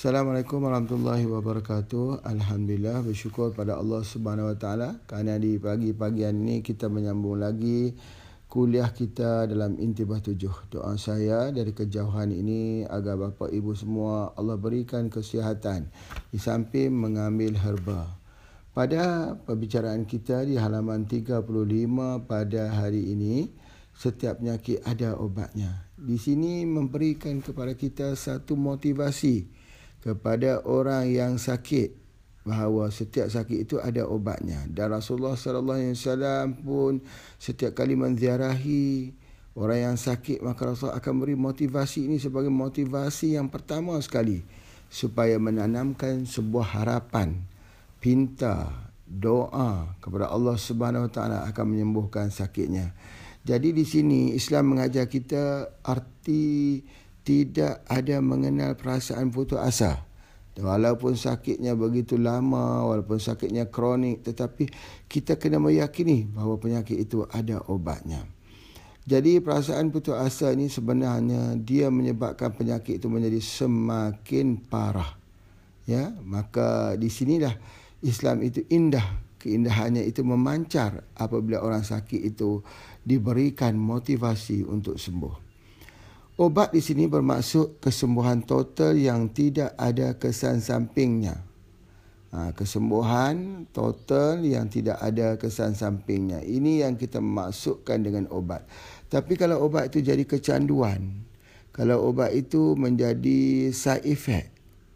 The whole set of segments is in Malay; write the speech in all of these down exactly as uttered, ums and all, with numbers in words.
Assalamualaikum warahmatullahi wabarakatuh. Alhamdulillah, bersyukur pada Allah Subhanahu Wa Taala kerana di pagi-pagi ini kita menyambung lagi kuliah kita dalam Intibah Tujuh. Doa saya dari kejauhan ini agar bapa ibu semua Allah berikan kesihatan di samping mengambil herba. Pada perbicaraan kita di halaman tiga puluh lima pada hari ini, setiap penyakit ada obatnya. Di sini memberikan kepada kita satu motivasi kepada orang yang sakit bahawa setiap sakit itu ada obatnya. Dan Rasulullah sallallahu alaihi wasallam pun setiap kali menziarahi orang yang sakit, maka Rasulullah akan beri motivasi ini sebagai motivasi yang pertama sekali supaya menanamkan sebuah harapan, pinta, doa kepada Allah Subhanahu Wa Taala akan menyembuhkan sakitnya. Jadi di sini Islam mengajar kita arti tidak ada mengenal perasaan putus asa. Walaupun sakitnya begitu lama, walaupun sakitnya kronik, tetapi kita kena meyakini bahawa penyakit itu ada obatnya. Jadi perasaan putus asa ini sebenarnya dia menyebabkan penyakit itu menjadi semakin parah. Ya, maka di sinilah Islam itu indah. Keindahannya itu memancar apabila orang sakit itu diberikan motivasi untuk sembuh. Obat di sini bermaksud kesembuhan total yang tidak ada kesan sampingnya. Ha, kesembuhan total yang tidak ada kesan sampingnya. Ini yang kita maksudkan dengan obat. Tapi kalau obat itu jadi kecanduan, kalau obat itu menjadi side effect,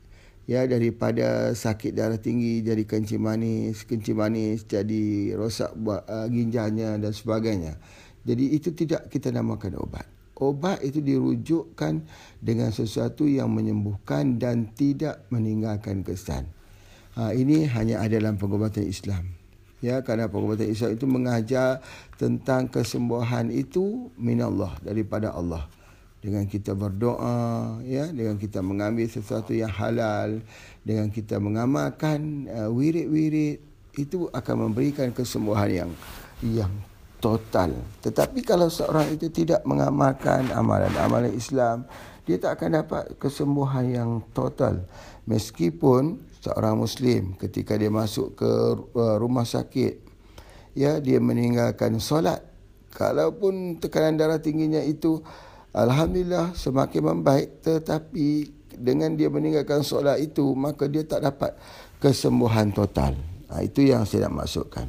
ya, daripada sakit darah tinggi jadi kencing manis, kencing manis jadi rosak uh, ginjalnya dan sebagainya. Jadi itu tidak kita namakan obat. Obat itu dirujukkan dengan sesuatu yang menyembuhkan dan tidak meninggalkan kesan. Ha, ini hanya ada dalam pengobatan Islam. Ya, kerana pengobatan Islam itu mengajar tentang kesembuhan itu minallah, daripada Allah. Dengan kita berdoa, ya, dengan kita mengambil sesuatu yang halal, dengan kita mengamalkan uh, wirid-wirid, itu akan memberikan kesembuhan yang yang total. Tetapi kalau seorang itu tidak mengamalkan amalan-amalan Islam, dia tak akan dapat kesembuhan yang total. Meskipun seorang Muslim ketika dia masuk ke rumah sakit, ya, dia meninggalkan solat, kalaupun tekanan darah tingginya itu alhamdulillah semakin membaik, tetapi dengan dia meninggalkan solat itu, maka dia tak dapat kesembuhan total. Ha, itu yang saya nak maksudkan.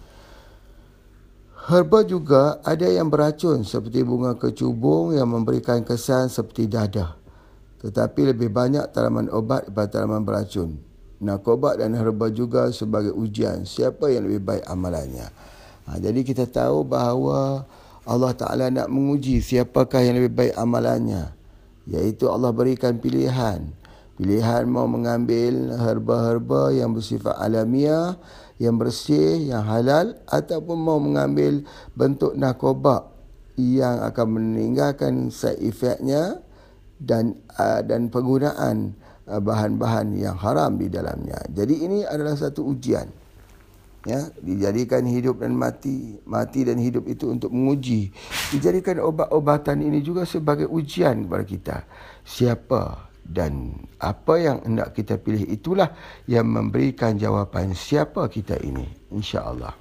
Herba juga ada yang beracun seperti bunga kecubung yang memberikan kesan seperti dadah. Tetapi lebih banyak tanaman obat daripada tanaman beracun. Narkoba dan herba juga sebagai ujian siapa yang lebih baik amalannya. Ha, jadi kita tahu bahawa Allah Ta'ala nak menguji siapakah yang lebih baik amalannya. Iaitu Allah berikan pilihan. Pilihan mau mengambil herba-herba yang bersifat alamiah, yang bersih, yang halal, ataupun mau mengambil bentuk narkoba yang akan meninggalkan side effect-nya dan uh, dan penggunaan uh, bahan-bahan yang haram di dalamnya. Jadi ini adalah satu ujian. Ya, dijadikan hidup dan mati, mati dan hidup itu untuk menguji. Dijadikan obat-obatan ini juga sebagai ujian kepada kita. Siapa dan apa yang hendak kita pilih, itulah yang memberikan jawapan siapa kita ini, insya-Allah.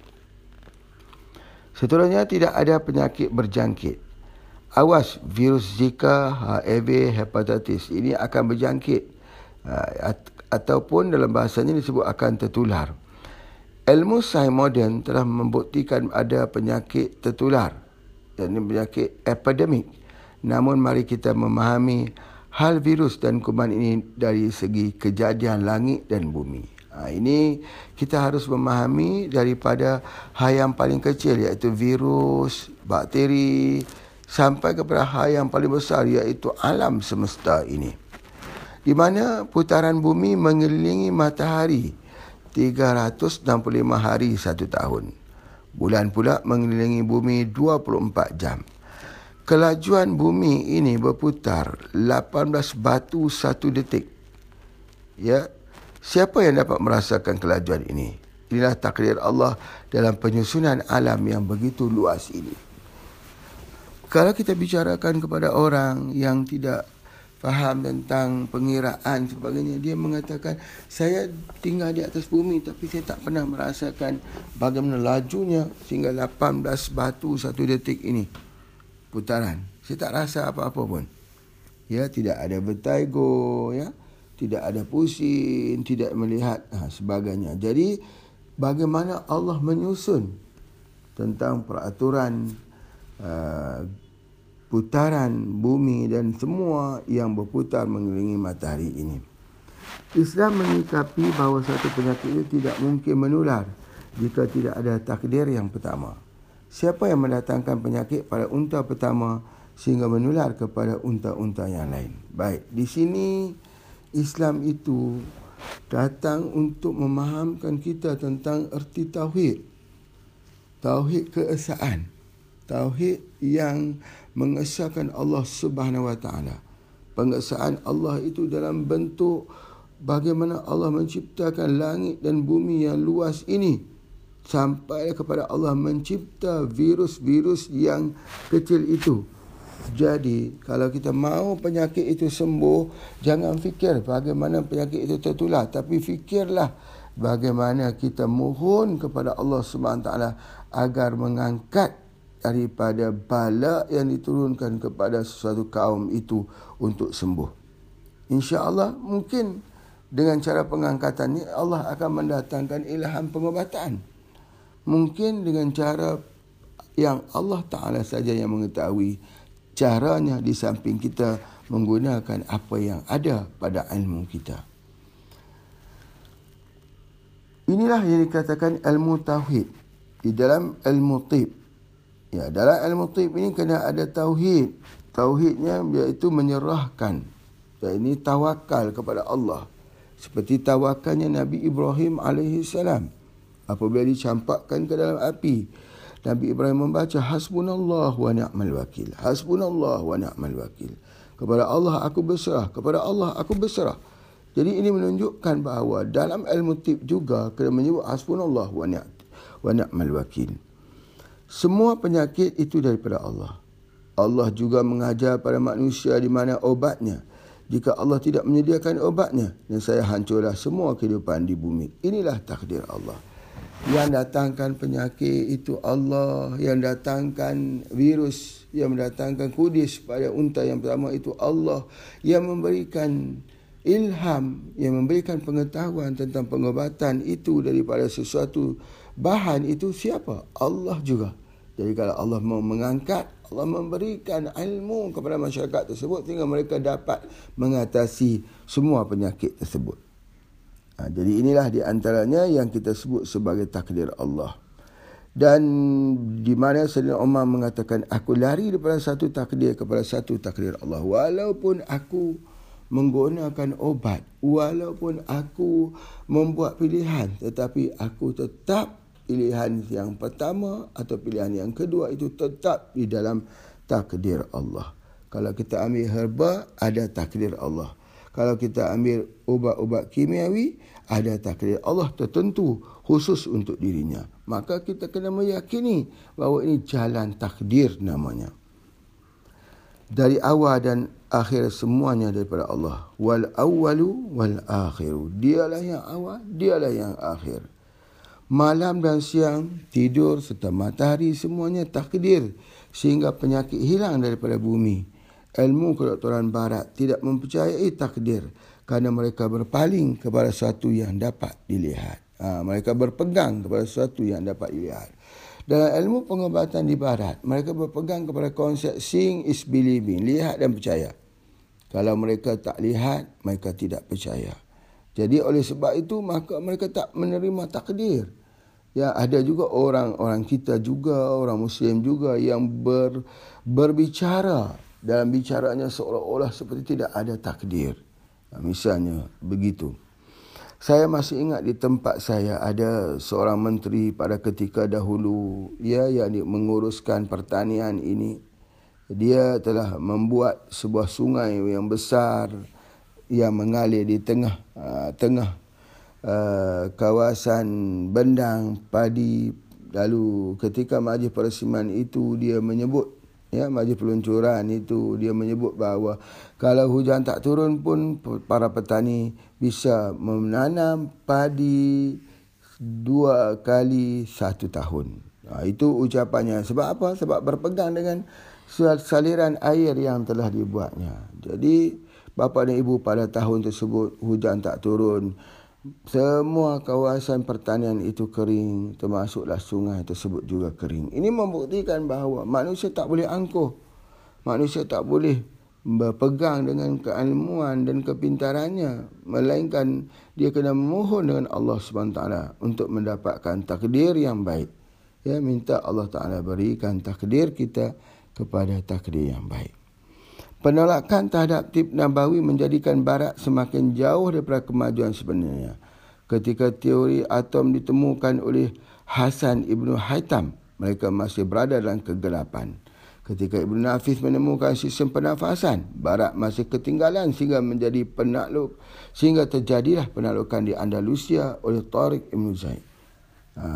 Seterusnya, tidak ada penyakit berjangkit. Awas, virus Zika, H I V, hepatitis ini akan berjangkit ataupun dalam bahasanya disebut akan tertular. Ilmu sains moden telah membuktikan ada penyakit tertular dan penyakit epidemik. Namun mari kita memahami hal virus dan kuman ini dari segi kejadian langit dan bumi. Ha, ini kita harus memahami daripada hal yang paling kecil iaitu virus, bakteri, sampai kepada hal yang paling besar iaitu alam semesta ini. Di mana putaran bumi mengelilingi matahari tiga ratus enam puluh lima hari satu tahun. Bulan pula mengelilingi bumi dua puluh empat jam. Kelajuan bumi ini berputar lapan belas batu satu detik. Ya, siapa yang dapat merasakan kelajuan ini? Inilah takdir Allah dalam penyusunan alam yang begitu luas ini. Kalau kita bicarakan kepada orang yang tidak faham tentang pengiraan sebagainya, dia mengatakan saya tinggal di atas bumi tapi saya tak pernah merasakan bagaimana lajunya sehingga lapan belas batu satu detik ini putaran. Saya tak rasa apa-apa pun. Ya, tidak ada vertigo, ya, tidak ada pusing, tidak melihat ha, sebagainya. Jadi bagaimana Allah menyusun tentang peraturan uh, putaran bumi dan semua yang berputar mengelilingi matahari ini. Islam menyikapi bahawa satu penyakit itu tidak mungkin menular jika tidak ada takdir yang pertama. Siapa yang mendatangkan penyakit pada unta pertama sehingga menular kepada unta-unta yang lain? Baik, di sini Islam itu datang untuk memahamkan kita tentang erti tauhid. Tauhid keesaan. Tauhid yang mengesahkan Allah Subhanahu Wa Taala. Pengesaan Allah itu dalam bentuk bagaimana Allah menciptakan langit dan bumi yang luas ini sampai kepada Allah mencipta virus-virus yang kecil itu. Jadi kalau kita mahu penyakit itu sembuh, jangan fikir bagaimana penyakit itu tertular, tapi fikirlah bagaimana kita mohon kepada Allah Subhanahu Wa Taala agar mengangkat daripada bala yang diturunkan kepada sesuatu kaum itu untuk sembuh. Insya-Allah mungkin dengan cara pengangkatan ini Allah akan mendatangkan ilham pengobatan. Mungkin dengan cara yang Allah Ta'ala saja yang mengetahui caranya, di samping kita menggunakan apa yang ada pada ilmu kita. Inilah yang dikatakan ilmu tauhid di dalam ilmu tib. Ya, dalam ilmu tib ini kena ada tauhid. Tauhidnya iaitu menyerahkan. Dan ini tawakal kepada Allah. Seperti tawakalnya Nabi Ibrahim alaihi salam apabila dicampakkan ke dalam api. Nabi Ibrahim membaca hasbunallah wa ni'mal wakil. Hasbunallah wa ni'mal wakil. Kepada Allah aku berserah, kepada Allah aku berserah. Jadi ini menunjukkan bahawa dalam ilmu tib juga kena menyebut hasbunallah wa ni'mal wakil. Semua penyakit itu daripada Allah. Allah juga mengajar pada manusia di mana obatnya. Jika Allah tidak menyediakan obatnya, dan saya hancurlah semua kehidupan di bumi. Inilah takdir Allah. Yang datangkan penyakit itu Allah. Yang datangkan virus, yang mendatangkan kudis pada unta yang pertama itu Allah. Yang memberikan ilham, yang memberikan pengetahuan tentang pengobatan itu daripada sesuatu bahan itu siapa? Allah juga. Jadi kalau Allah mau mengangkat, Allah memberikan ilmu kepada masyarakat tersebut sehingga mereka dapat mengatasi semua penyakit tersebut. Ha, jadi inilah di antaranya yang kita sebut sebagai takdir Allah. Dan di mana Sayyidina Umar mengatakan, aku lari daripada satu takdir kepada satu takdir Allah. Walaupun aku menggunakan obat, walaupun aku membuat pilihan, tetapi aku tetap pilihan yang pertama atau pilihan yang kedua itu tetap di dalam takdir Allah. Kalau kita ambil herba, ada takdir Allah. Kalau kita ambil ubat-ubat kimiawi, ada takdir Allah tertentu khusus untuk dirinya. Maka kita kena meyakini bahawa ini jalan takdir namanya. Dari awal dan akhir semuanya daripada Allah. Wal awwalu wal akhiru. Dialah yang awal, dialah yang akhir. Malam dan siang, tidur serta matahari semuanya takdir sehingga penyakit hilang daripada bumi. Ilmu kedoktoran barat tidak mempercayai takdir kerana mereka berpaling kepada sesuatu yang dapat dilihat. Ha, mereka berpegang kepada sesuatu yang dapat dilihat. Dalam ilmu pengobatan di barat, mereka berpegang kepada konsep seeing is believing, lihat dan percaya. Kalau mereka tak lihat, mereka tidak percaya. Jadi oleh sebab itu maka mereka tak menerima takdir. Ya, ada juga orang-orang kita juga, orang Muslim juga yang ber, berbicara dalam bicaranya seolah-olah seperti tidak ada takdir. Misalnya begitu. Saya masih ingat di tempat saya ada seorang menteri pada ketika dahulu, ya, yang menguruskan pertanian ini. Dia telah membuat sebuah sungai yang besar yang mengalir di tengah uh, tengah uh, kawasan bendang padi. Lalu ketika majlis persiapan itu dia menyebut Ya, majlis peluncuran itu dia menyebut bahawa kalau hujan tak turun pun para petani bisa menanam padi dua kali satu tahun. Ha, itu ucapannya. Sebab apa? Sebab berpegang dengan saliran air yang telah dibuatnya. Jadi bapa dan ibu pada tahun tersebut hujan tak turun, semua kawasan pertanian itu kering, termasuklah sungai tersebut juga kering. Ini membuktikan bahawa manusia tak boleh angkuh. Manusia tak boleh berpegang dengan keilmuan dan kepintarannya, melainkan dia kena memohon dengan Allah subhanahu wa taala untuk mendapatkan takdir yang baik. Ya, minta Allah Ta'ala berikan takdir kita kepada takdir yang baik. Penolakan terhadap tib nabawi menjadikan Barat semakin jauh daripada kemajuan sebenarnya. Ketika teori atom ditemukan oleh Hasan Ibn Haytham, mereka masih berada dalam kegelapan. Ketika Ibn Nafis menemukan sistem pernafasan, Barat masih ketinggalan sehingga menjadi penakluk, sehingga terjadilah penaklukan di Andalusia oleh Tariq Ibn Zaid. Ha,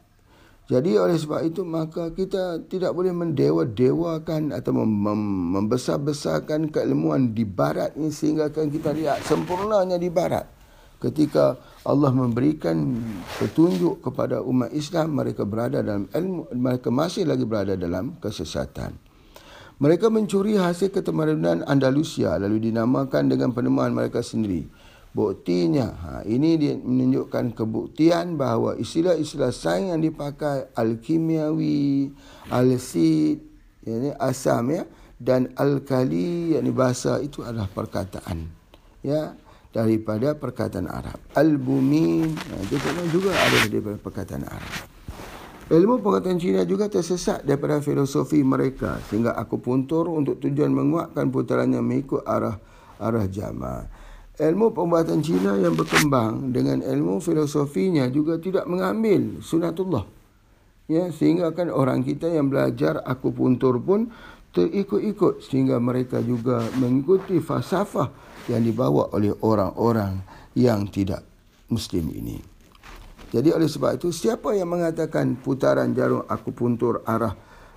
Jadi oleh sebab itu maka kita tidak boleh mendewa-dewakan atau mem- membesar-besarkan keilmuan di Barat ini sehingga kan kita lihat sempurnanya di Barat. Ketika Allah memberikan petunjuk kepada umat Islam, mereka berada dalam ilmu, mereka masih lagi berada dalam kesesatan. Mereka mencuri hasil ketamadunan Andalusia lalu dinamakan dengan penemuan mereka sendiri. Buktinya, ha, ini dia menunjukkan kebuktian bahawa istilah-istilah sains yang dipakai al-kimiawi, al-sid, yakni asam ya, dan al-kali, yakni bahasa, itu adalah perkataan ya daripada perkataan Arab. Al-bumin, nah, itu juga ada daripada perkataan Arab. Ilmu pengetahuan Cina juga tersesat daripada filosofi mereka sehingga akupuntur untuk tujuan menguatkan putarannya mengikut arah arah jama. Ilmu pembuatan Cina yang berkembang dengan ilmu filosofinya juga tidak mengambil sunatullah. Ya, sehingga kan orang kita yang belajar akupuntur pun terikut-ikut sehingga mereka juga mengikuti falsafah yang dibawa oleh orang-orang yang tidak Muslim ini. Jadi oleh sebab itu siapa yang mengatakan putaran jarum akupuntur arah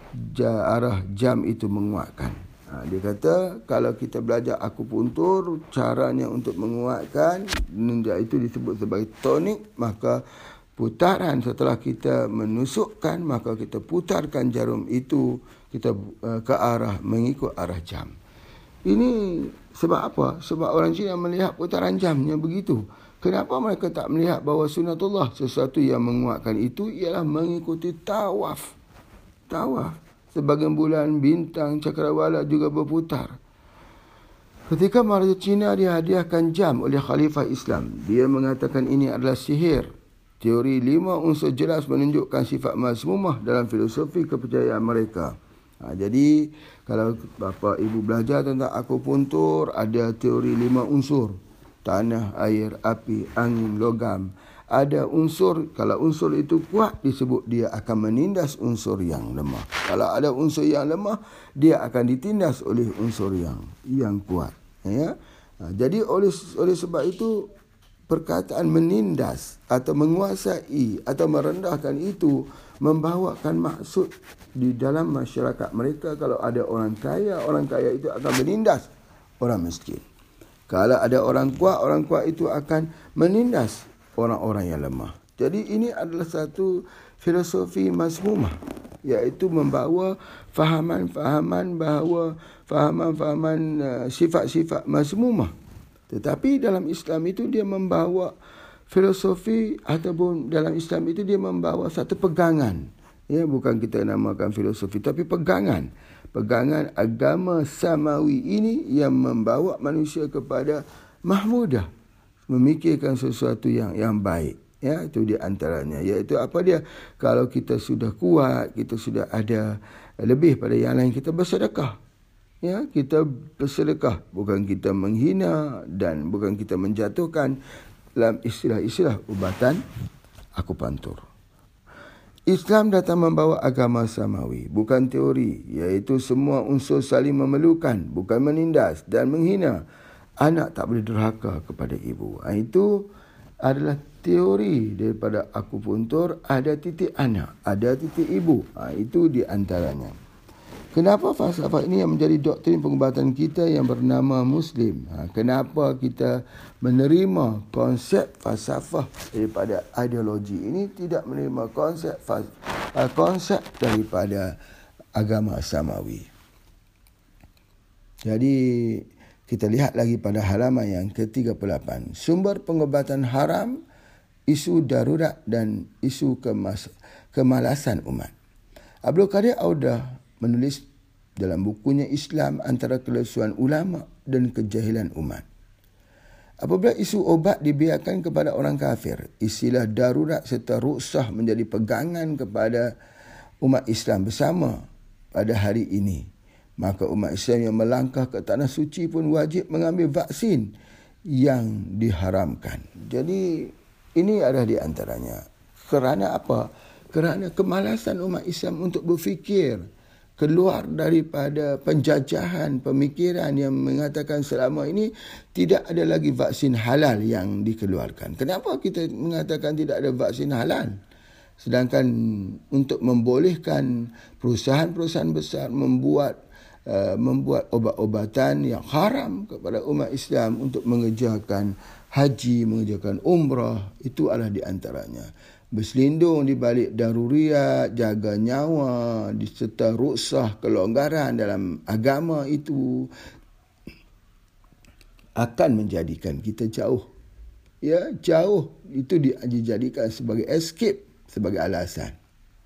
arah jam itu menguatkan? Ha, dia kata kalau kita belajar akupuntur, caranya untuk menguatkan, itu disebut sebagai tonik, maka putaran setelah kita menusukkan, maka kita putarkan jarum itu kita uh, ke arah mengikut arah jam. Ini sebab apa? Sebab orang Cina melihat putaran jamnya begitu. Kenapa mereka tak melihat bahawa sunatullah, sesuatu yang menguatkan itu ialah mengikuti tawaf. Tawaf. Sebagian bulan, bintang, cakrawala juga berputar. Ketika Maharaja Cina dihadiahkan jam oleh Khalifah Islam, dia mengatakan ini adalah sihir. Teori lima unsur jelas menunjukkan sifat mazmumah dalam filosofi kepercayaan mereka. Ha, jadi, kalau bapa ibu belajar tentang akupuntur, ada teori lima unsur. Tanah, air, api, angin, logam. Ada unsur, kalau unsur itu kuat, disebut dia akan menindas unsur yang lemah. Kalau ada unsur yang lemah, dia akan ditindas oleh unsur yang yang kuat. Ya? Nah, jadi oleh oleh sebab itu, perkataan menindas atau menguasai atau merendahkan itu membawakan maksud di dalam masyarakat mereka. Kalau ada orang kaya, orang kaya itu akan menindas orang miskin. Kalau ada orang kuat, orang kuat itu akan menindas orang-orang yang lemah. Jadi ini adalah satu filosofi mazmumah, iaitu membawa fahaman-fahaman bahawa fahaman-fahaman uh, sifat-sifat mazmumah. Tetapi dalam Islam itu dia membawa filosofi, ataupun dalam Islam itu dia membawa satu pegangan. Ya, bukan kita namakan filosofi, tapi pegangan. Pegangan agama samawi ini yang membawa manusia kepada mahmudah, memikirkan sesuatu yang yang baik. Ya, itu di antaranya, iaitu apa dia? Kalau kita sudah kuat, kita sudah ada lebih pada yang lain, kita bersedekah. Ya, kita bersedekah, bukan kita menghina dan bukan kita menjatuhkan dalam istilah-istilah ubatan akupuntur. Islam datang membawa agama samawi, bukan teori, iaitu semua unsur saling memerlukan, bukan menindas dan menghina. Anak tak boleh derhaka kepada ibu. Itu adalah teori daripada akupuntur. Ada titik anak, ada titik ibu. Itu di antaranya. Kenapa falsafah ini yang menjadi doktrin pengobatan kita yang bernama Muslim? Ha, kenapa kita menerima konsep falsafah daripada ideologi ini, tidak menerima konsep uh, konsep daripada agama Samawi? Jadi kita lihat lagi pada halaman yang ke tiga puluh lapan. Sumber pengobatan haram, isu darurat dan isu kemas, kemalasan umat. Abdul Qadir Audah menulis dalam bukunya Islam antara kelesuan ulama dan kejahilan umat. Apabila isu obat dibiarkan kepada orang kafir, istilah darurat serta ruksah menjadi pegangan kepada umat Islam bersama pada hari ini, maka umat Islam yang melangkah ke tanah suci pun wajib mengambil vaksin yang diharamkan. Jadi ini adalah di antaranya. Kerana apa? Kerana kemalasan umat Islam untuk berfikir keluar daripada penjajahan pemikiran yang mengatakan selama ini tidak ada lagi vaksin halal yang dikeluarkan. Kenapa kita mengatakan tidak ada vaksin halal? Sedangkan untuk membolehkan perusahaan-perusahaan besar membuat uh, membuat obat-obatan yang haram kepada umat Islam untuk mengerjakan haji, mengerjakan umrah, itu adalah di antaranya. Berselindung di balik daruriyat, jaga nyawa, serta ruksah kelonggaran dalam agama itu akan menjadikan kita jauh. Ya, jauh itu dijadikan sebagai escape, sebagai alasan.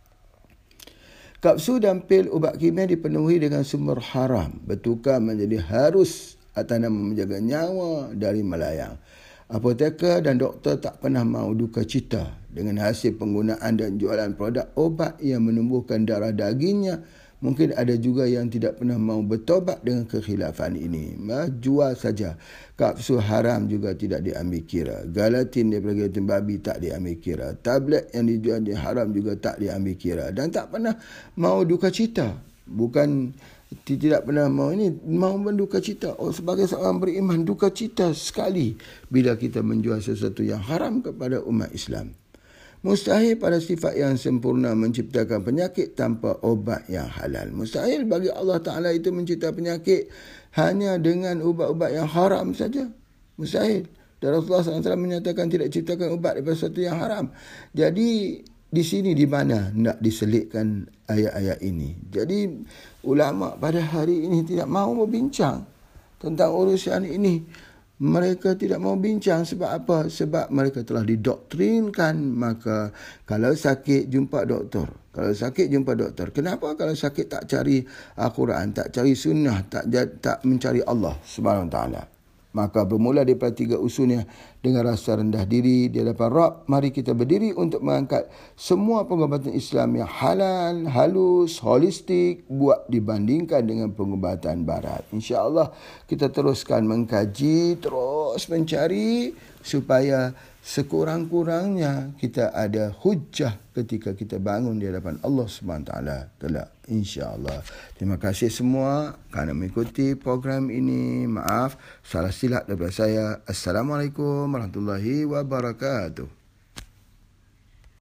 Kapsul dan pil ubat kimia dipenuhi dengan sumber haram, bertukar menjadi harus atas nama menjaga nyawa dari melayang. Apoteker dan doktor tak pernah mahu duka cita dengan hasil penggunaan dan jualan produk obat yang menumbuhkan darah dagingnya. Mungkin ada juga yang tidak pernah mahu bertobat dengan kekhilafan ini. Mah, jual saja. Kapsul haram juga tidak diambil kira. Galatin daripada gelatin babi tak diambil kira. Tablet yang dijual di haram juga tak diambil kira. Dan tak pernah mahu duka cita. Bukan tidak pernah mahu ini, mahu berduka cita. Oh, sebagai seorang beriman, duka cita sekali bila kita menjual sesuatu yang haram kepada umat Islam. Mustahil pada sifat yang sempurna menciptakan penyakit tanpa obat yang halal. Mustahil bagi Allah Ta'ala itu mencipta penyakit hanya dengan ubat-ubat yang haram saja. Mustahil. Dan Rasulullah sallallahu alaihi wasallam menyatakan tidak ciptakan ubat daripada sesuatu yang haram. Jadi di sini di mana nak diselitkan ayat-ayat ini. Jadi ulama pada hari ini tidak mahu berbincang tentang urusan ini. Mereka tidak mahu bincang sebab apa? Sebab mereka telah didoktrinkan. Maka kalau sakit jumpa doktor. Kalau sakit jumpa doktor. Kenapa kalau sakit tak cari Al-Quran, tak cari sunnah, tak tak mencari Allah Subhanahu Wa Taala? Maka bermula daripada tiga usulnya dengan rasa rendah diri di hadapan Rabb, mari kita berdiri untuk mengangkat semua pengobatan Islam yang halal, halus, holistik buat dibandingkan dengan pengobatan barat. Insya-Allah kita teruskan mengkaji, terus mencari supaya sekurang-kurangnya kita ada hujah ketika kita bangun di hadapan Allah Subhanahu Wa Taala kelak, insya-Allah. Terima kasih semua kerana mengikuti program ini. Maaf salah silap daripada saya. Assalamualaikum warahmatullahi wabarakatuh.